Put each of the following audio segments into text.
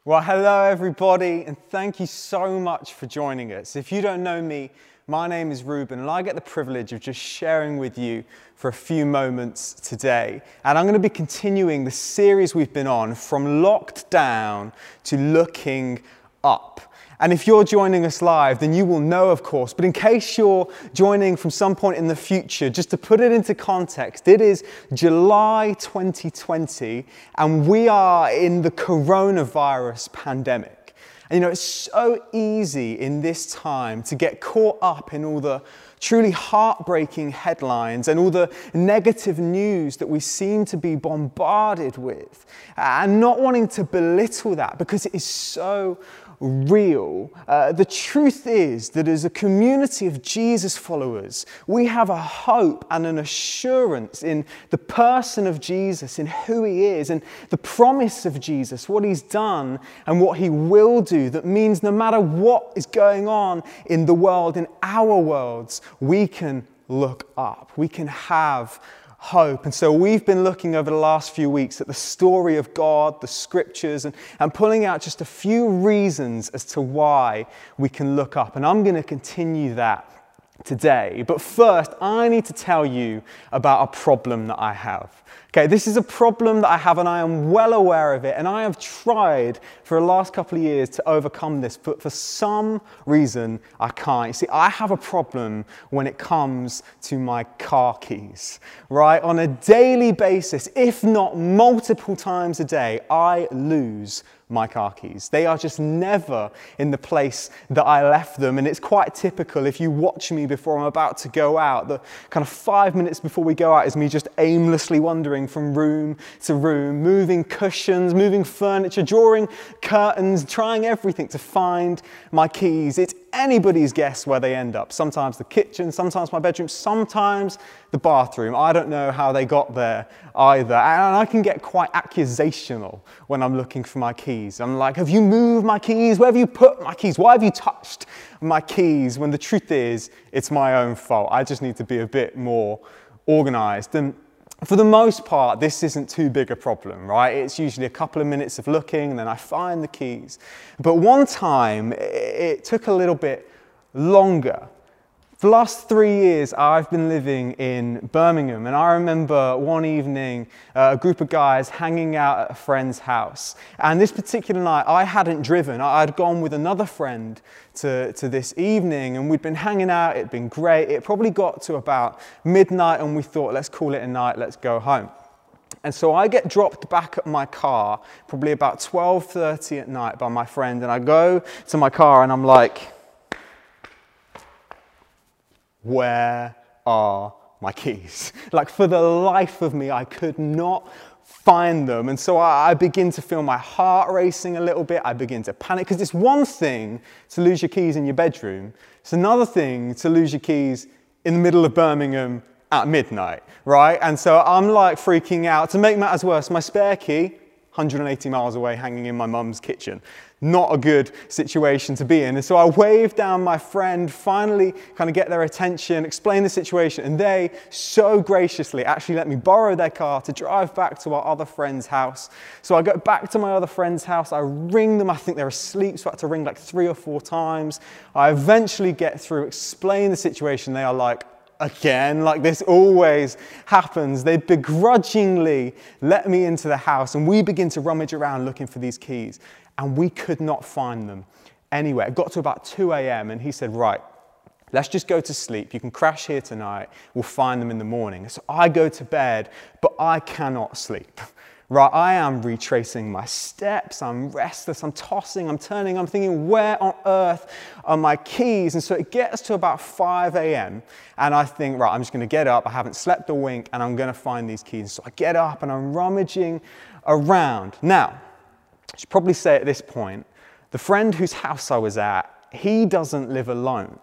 Well, hello everybody, and thank you so much for joining us. If you don't know me, my name is Ruben, and I get the privilege of just sharing with you for a few moments today. And I'm going to be continuing the series we've been on, From Locked Down to Looking Up. And if you're joining us live, then you will know, of course, but in case you're joining from some point in the future, just to put it into context, it is July 2020, and we are in the coronavirus pandemic. And you know, it's so easy in this time to get caught up in all the truly heartbreaking headlines and all the negative news that we seem to be bombarded with, and not wanting to belittle that because it is so real. The truth is that as a community of Jesus followers, we have a hope and an assurance in the person of Jesus, in who he is, and the promise of Jesus, what he's done and what he will do, that means no matter what is going on in the world, in our worlds, we can look up. We can have hope. And so we've been looking over the last few weeks at the story of God, the scriptures, and pulling out just a few reasons as to why we can look up. And I'm going to continue that today. But first, I need to tell you about a problem that I have. Okay, this is a problem that I have, and I am well aware of it, and I have tried for the last couple of years to overcome this, but for some reason I can't. You see, I have a problem when it comes to my car keys, right? On a daily basis, if not multiple times a day, I lose my car keys. They are just never in the place that I left them, and it's quite typical if you watch me before I'm about to go out. The kind of 5 minutes before we go out is me just aimlessly wandering from room to room, moving cushions, moving furniture, drawing curtains, trying everything to find my keys. It's anybody's guess where they end up. Sometimes the kitchen, sometimes my bedroom, sometimes the bathroom. I don't know how they got there either. And I can get quite accusational when I'm looking for my keys. I'm like, have you moved my keys? Where have you put my keys? Why have you touched my keys? When the truth is, it's my own fault. I just need to be a bit more organized. And for the most part, this isn't too big a problem, right? It's usually a couple of minutes of looking and then I find the keys. But one time, it took a little bit longer. For the last 3 years, I've been living in Birmingham, and I remember one evening, a group of guys hanging out at a friend's house. And this particular night, I hadn't driven. I'd gone with another friend to this evening, and we'd been hanging out. It'd been great. It probably got to about midnight, and we thought, let's call it a night, let's go home. And so I get dropped back at my car, probably about 12:30 at night by my friend, and I go to my car and I'm like, where are my keys? Like, for the life of me, I could not find them. And so I begin to feel my heart racing a little bit. I begin to panic, because it's one thing to lose your keys in your bedroom. It's another thing to lose your keys in the middle of Birmingham at midnight, right? And so I'm like freaking out. To make matters worse, my spare key, 180 miles away, hanging in my mum's kitchen. Not a good situation to be in. And so I wave down my friend, finally kind of get their attention, explain the situation, and they so graciously actually let me borrow their car to drive back to our other friend's house. So I go back to my other friend's house, I ring them, I think they're asleep, so I had to ring like 3 or 4 times. I eventually get through, explain the situation, they are like, again, like this always happens. They begrudgingly let me into the house, and we begin to rummage around looking for these keys, and we could not find them anywhere. It got to about 2 a.m. and he said, right, let's just go to sleep. You can crash here tonight. We'll find them in the morning. So I go to bed, but I cannot sleep. Right, I am retracing my steps, I'm restless, I'm tossing, I'm turning, I'm thinking, where on earth are my keys? And so it gets to about 5 a.m. and I think, right, I'm just gonna get up, I haven't slept a wink, and I'm gonna find these keys. So I get up and I'm rummaging around. Now, I should probably say at this point, the friend whose house I was at, he doesn't live alone.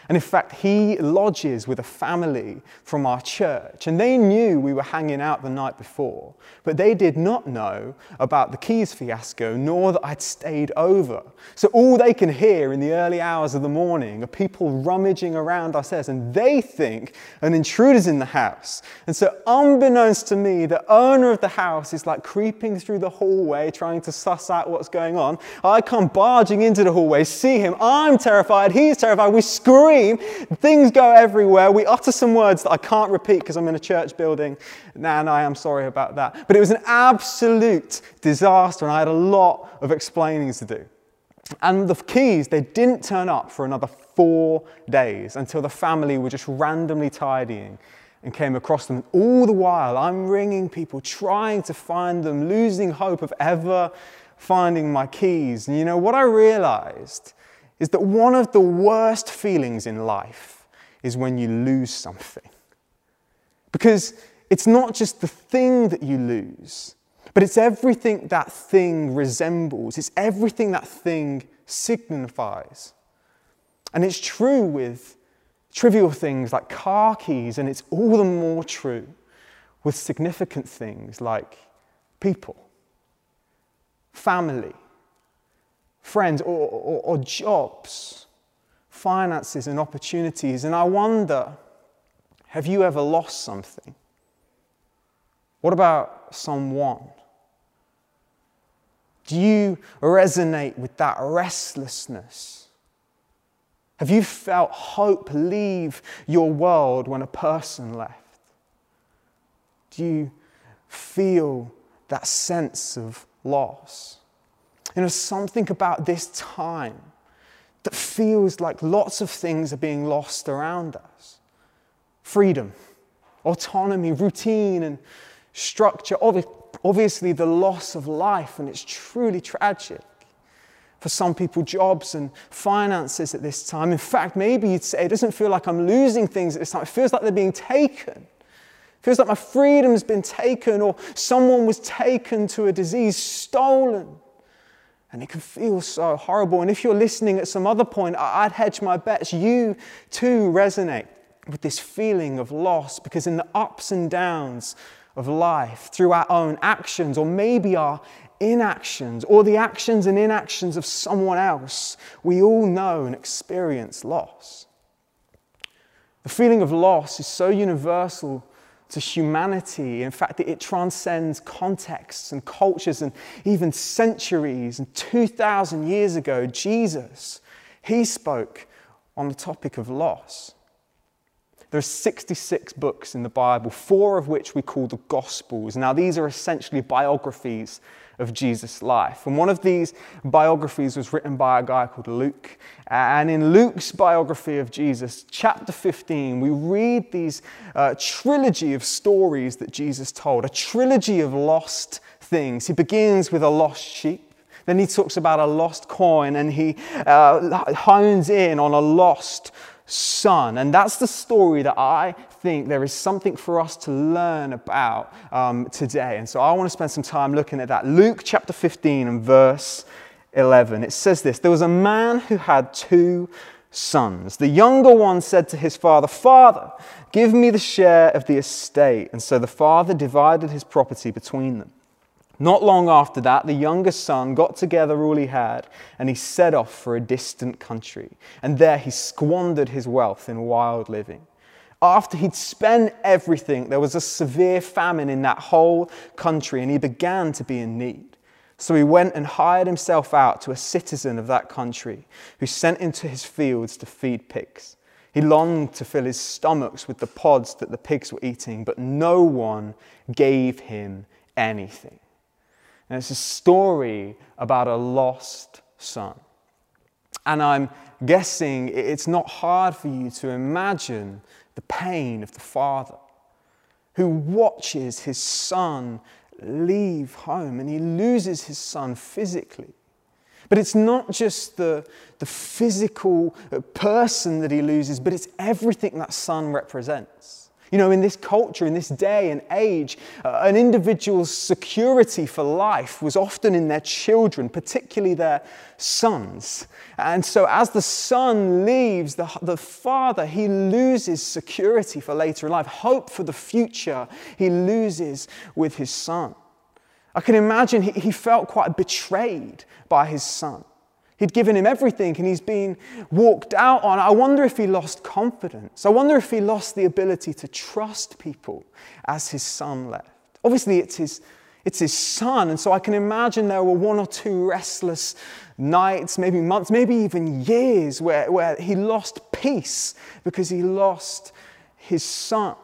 And in fact, he lodges with a family from our church. And they knew we were hanging out the night before, but they did not know about the keys fiasco, nor that I'd stayed over. So all they can hear in the early hours of the morning are people rummaging around our stairs, and they think an intruder's in the house. And so unbeknownst to me, the owner of the house is like creeping through the hallway, trying to suss out what's going on. I come barging into the hallway, see him. I'm terrified. He's terrified. We scream. Things go everywhere. We utter some words that I can't repeat because I'm in a church building. And I am sorry about that. But it was an absolute disaster, and I had a lot of explaining to do. And the keys, they didn't turn up for another 4 days until the family were just randomly tidying and came across them. All the while, I'm ringing people, trying to find them, losing hope of ever finding my keys. And you know, what I realized is that one of the worst feelings in life is when you lose something. Because it's not just the thing that you lose, but it's everything that thing resembles. It's everything that thing signifies. And it's true with trivial things like car keys, and it's all the more true with significant things like people, family, friends, or jobs, finances and opportunities. And I wonder, have you ever lost something? What about someone? Do you resonate with that restlessness? Have you felt hope leave your world when a person left? Do you feel that sense of loss? You know, something about this time that feels like lots of things are being lost around us. Freedom, autonomy, routine, and structure. Obviously, the loss of life, and it's truly tragic. For some people, jobs and finances at this time. In fact, maybe you'd say, it doesn't feel like I'm losing things at this time. It feels like they're being taken. It feels like my freedom's been taken, or someone was taken to a disease, stolen. And it can feel so horrible. And if you're listening at some other point, I'd hedge my bets. You too resonate with this feeling of loss, because in the ups and downs of life, through our own actions, or maybe our inactions, or the actions and inactions of someone else, we all know and experience loss. The feeling of loss is so universal to humanity. In fact, it transcends contexts and cultures and even centuries. And 2,000 years ago, Jesus, he spoke on the topic of loss. There are 66 books in the Bible, 4 of which we call the Gospels. Now, these are essentially biographies of Jesus' life. And one of these biographies was written by a guy called Luke. And in Luke's biography of Jesus, chapter 15, we read these trilogy of stories that Jesus told, a trilogy of lost things. He begins with a lost sheep. Then he talks about a lost coin, and he hones in on a lost son. And that's the story that I think there is something for us to learn about today. And so I want to spend some time looking at that. Luke chapter 15 and verse 11. It says this: there was a man who had 2 sons. The younger one said to his father, "Father, give me the share of the estate." And so the father divided his property between them. Not long after that, the younger son got together all he had, and he set off for a distant country. And there he squandered his wealth in wild living. After he'd spent everything, there was a severe famine in that whole country, and he began to be in need. So he went and hired himself out to a citizen of that country, who sent him to his fields to feed pigs. He longed to fill his stomachs with the pods that the pigs were eating, but no one gave him anything. And it's a story about a lost son. And I'm guessing it's not hard for you to imagine the pain of the father who watches his son leave home, and he loses his son physically. But it's not just the physical person that he loses, but it's everything that son represents. You know, in this culture, in this day and age, an individual's security for life was often in their children, particularly their sons. And so as the son leaves, the father, he loses security for later in life. Hope for the future, he loses with his son. I can imagine he felt quite betrayed by his son. He'd given him everything and he's been walked out on. I wonder if he lost confidence. I wonder if he lost the ability to trust people as his son left. Obviously, it's his son, and so I can imagine there were one or two restless nights, maybe months, maybe even years where he lost peace because he lost his son.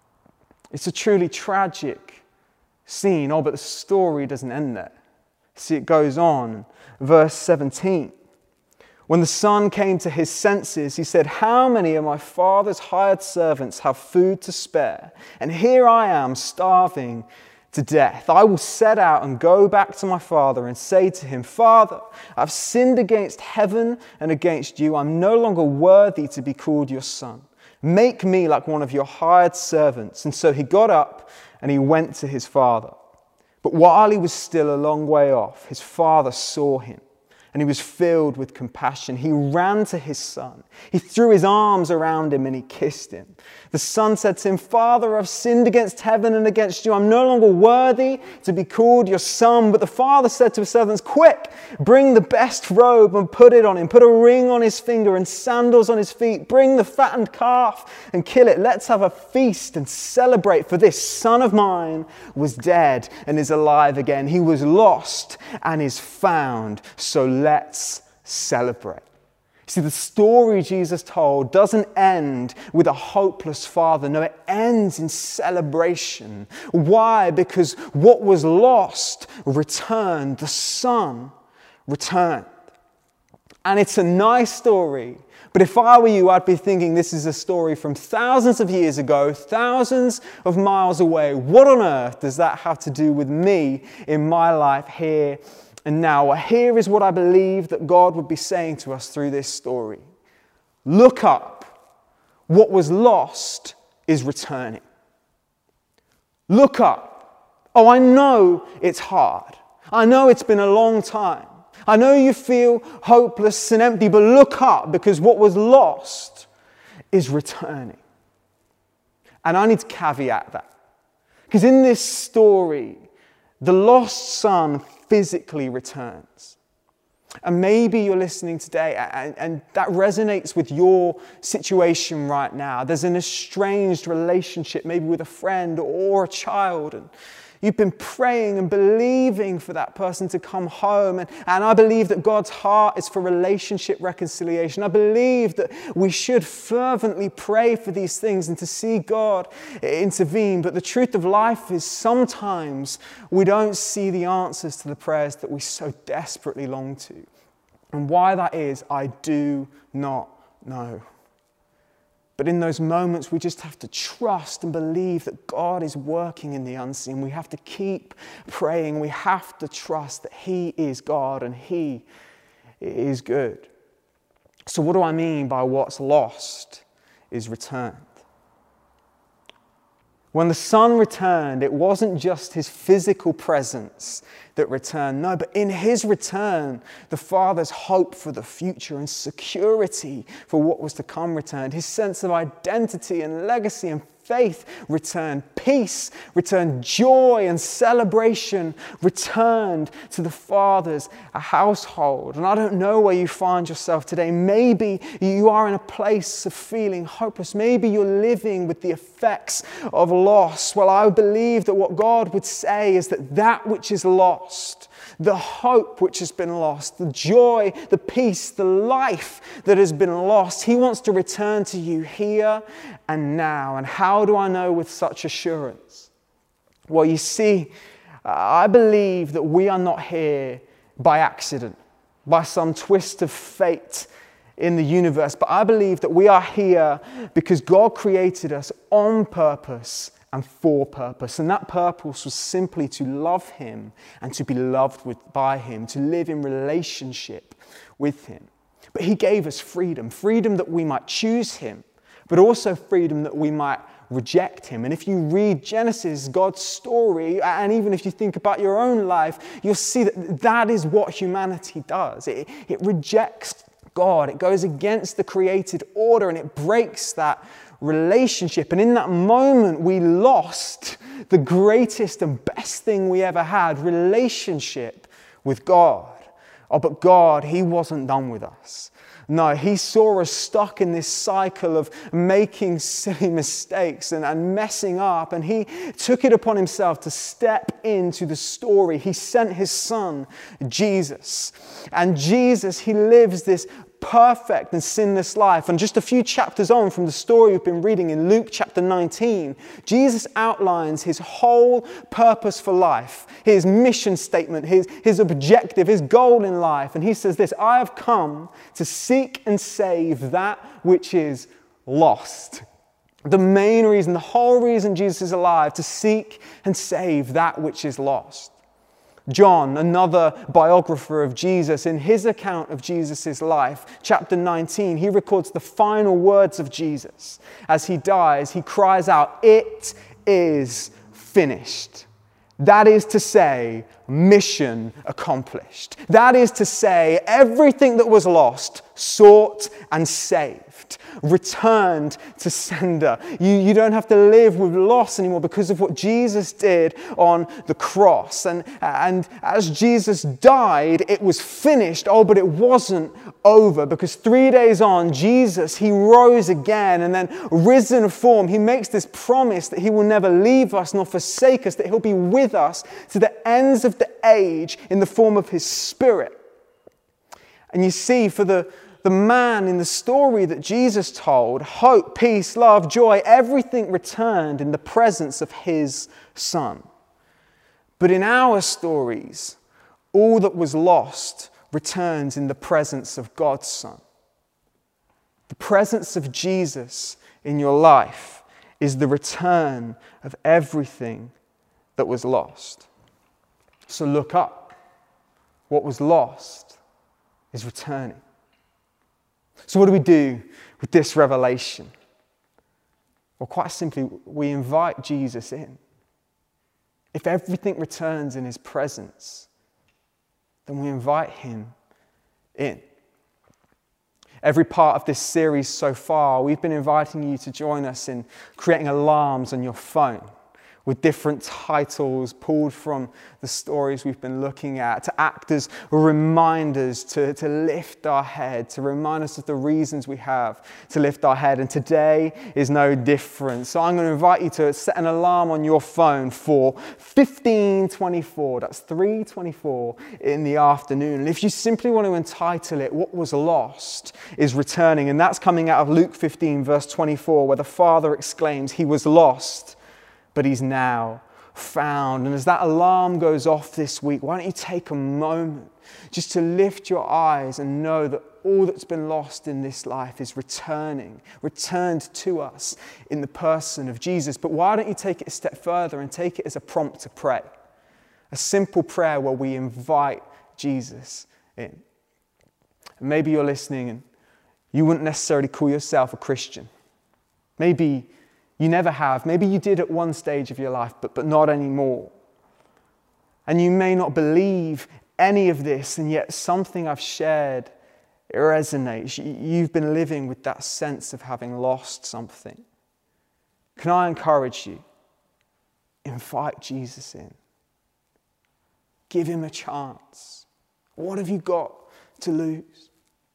It's a truly tragic scene. Oh, but the story doesn't end there. See, it goes on. Verse 17. When the son came to his senses, he said, "How many of my father's hired servants have food to spare? And here I am starving to death. I will set out and go back to my father and say to him, 'Father, I've sinned against heaven and against you. I'm no longer worthy to be called your son. Make me like one of your hired servants.' And so he got up and he went to his father. But while he was still a long way off, his father saw him, and he was filled with compassion. He ran to his son. He threw his arms around him and he kissed him. The son said to him, 'Father, I've sinned against heaven and against you. I'm no longer worthy to be called your son.' But the father said to his servants, 'Quick, bring the best robe and put it on him. Put a ring on his finger and sandals on his feet. Bring the fattened calf and kill it. Let's have a feast and celebrate. For this son of mine was dead and is alive again. He was lost and is found. So let's celebrate.'" See, the story Jesus told doesn't end with a hopeless father. No, it ends in celebration. Why? Because what was lost returned. The son returned. And it's a nice story. But if I were you, I'd be thinking this is a story from thousands of years ago, thousands of miles away. What on earth does that have to do with me in my life here and now? Well, here is what I believe that God would be saying to us through this story. Look up. What was lost is returning. Look up. Oh, I know it's hard. I know it's been a long time. I know you feel hopeless and empty, but look up, because what was lost is returning. And I need to caveat that. Because in this story, the lost son physically returns. And maybe you're listening today and that resonates with your situation right now. There's an estranged relationship, maybe with a friend or a child, and you've been praying and believing for that person to come home. And I believe that God's heart is for relationship reconciliation. I believe that we should fervently pray for these things and to see God intervene. But the truth of life is sometimes we don't see the answers to the prayers that we so desperately long to. And why that is, I do not know. But in those moments, we just have to trust and believe that God is working in the unseen. We have to keep praying. We have to trust that He is God and He is good. So what do I mean by what's lost is returned? When the son returned, it wasn't just his physical presence that returned. No, but in his return, the father's hope for the future and security for what was to come returned. His sense of identity and legacy and faith returned. Peace returned. Joy and celebration returned to the father's household. And I don't know where you find yourself today. Maybe you are in a place of feeling hopeless. Maybe you're living with the effects of loss. Well, I believe that what God would say is that which is lost, the hope which has been lost, the joy, the peace, the life that has been lost, He wants to return to you here and now. And how do I know with such assurance? Well, you see, I believe that we are not here by accident, by some twist of fate in the universe, but I believe that we are here because God created us on purpose and for purpose. And that purpose was simply to love Him and to be loved by Him, to live in relationship with Him. But He gave us freedom that we might choose Him, but also freedom that we might reject him. And if you read Genesis, God's story, and even if you think about your own life, you'll see that that is what humanity does. It rejects God. It goes against the created order and it breaks that relationship. And in that moment, we lost the greatest and best thing we ever had, relationship with God. Oh, but God, he wasn't done with us. No, he saw us stuck in this cycle of making silly mistakes and messing up, and he took it upon himself to step into the story. He sent his son, Jesus. And Jesus, he lives this perfect and sinless life. And just a few chapters on from the story we've been reading in Luke chapter 19, Jesus outlines his whole purpose for life, his mission statement, his objective, his goal in life. And he says this: I have come to seek and save that which is lost. The main reason, the whole reason Jesus is alive, to seek and save that which is lost. John, another biographer of Jesus, in his account of Jesus' life, chapter 19, he records the final words of Jesus. As he dies, he cries out, "It is finished." That is to say, mission accomplished. That is to say, everything that was lost, sought and saved, returned to sender. You don't have to live with loss anymore because of what Jesus did on the cross. And as Jesus died, it was finished. Oh, but it wasn't over, because 3 days on, Jesus, he rose again, and then risen form, he makes this promise that he will never leave us nor forsake us, that he'll be with us to the ends of the age in the form of his Spirit. And you see, for the man in the story that Jesus told, hope, peace, love, joy, everything returned in the presence of his Son. But in our stories, all that was lost returns in the presence of God's Son. The presence of Jesus in your life is the return of everything that was lost. So look up. What was lost is returning. So what do we do with this revelation? Well, quite simply, we invite Jesus in. If everything returns in his presence, then we invite him in. Every part of this series so far, we've been inviting you to join us in creating alarms on your phone with different titles pulled from the stories we've been looking at, to act as reminders to lift our head, to remind us of the reasons we have to lift our head. And today is no different. So I'm going to invite you to set an alarm on your phone for 15:24. That's 3:24 in the afternoon. And if you simply want to entitle it, "What Was Lost is Returning," and that's coming out of Luke 15, verse 24, where the Father exclaims, "He was lost, but he's now found." And as that alarm goes off this week, why don't you take a moment just to lift your eyes and know that all that's been lost in this life is returned to us in the person of Jesus. But why don't you take it a step further and take it as a prompt to pray? A simple prayer where we invite Jesus in. And maybe you're listening and you wouldn't necessarily call yourself a Christian. Maybe you never have. Maybe you did at one stage of your life, but not anymore. And you may not believe any of this, and yet something I've shared, it resonates. You've been living with that sense of having lost something. Can I encourage you? Invite Jesus in. Give him a chance. What have you got to lose?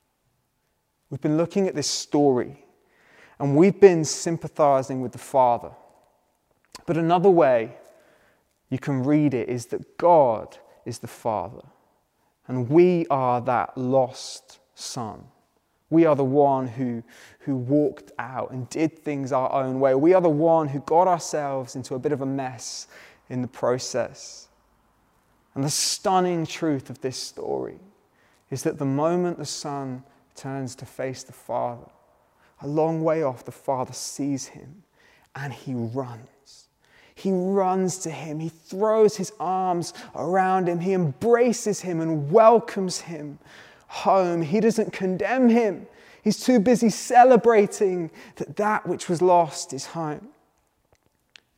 We've been looking at this story, and we've been sympathizing with the Father. But another way you can read it is that God is the Father, and we are that lost son. We are the one who walked out and did things our own way. We are the one who got ourselves into a bit of a mess in the process. And the stunning truth of this story is that the moment the Son turns to face the Father, a long way off, the Father sees him and he runs. He runs to him. He throws his arms around him. He embraces him and welcomes him home. He doesn't condemn him. He's too busy celebrating that which was lost is home.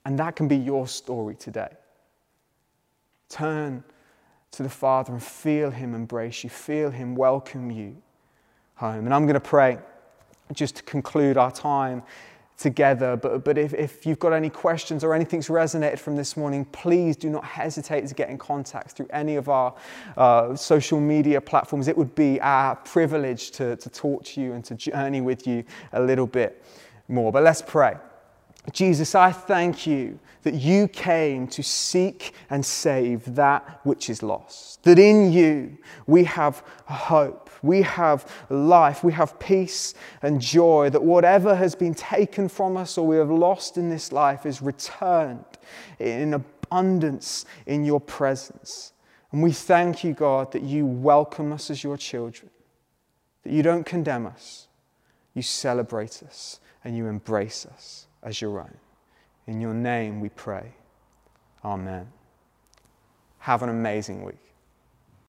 And that can be your story today. Turn to the Father and feel him embrace you, feel him welcome you home. And I'm going to pray just to conclude our time together. But if you've got any questions or anything's resonated from this morning, please do not hesitate to get in contact through any of our social media platforms. It would be our privilege to talk to you and to journey with you a little bit more. But let's pray. Jesus, I thank you that you came to seek and save that which is lost. That in you we have hope, we have life, we have peace and joy. That whatever has been taken from us or we have lost in this life is returned in abundance in your presence. And we thank you, God, that you welcome us as your children. That you don't condemn us, you celebrate us and you embrace us as your own. In your name we pray. Amen. Have an amazing week.